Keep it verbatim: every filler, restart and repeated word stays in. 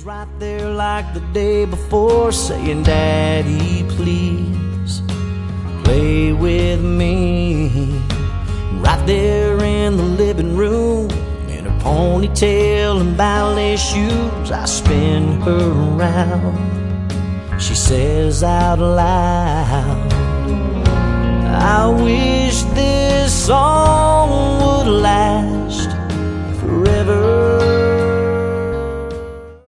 right there like the day before, saying, Daddy, please play with me. Right there in the living room, in her ponytail and ballet shoes, I spin her around. She says out loud, I wish this song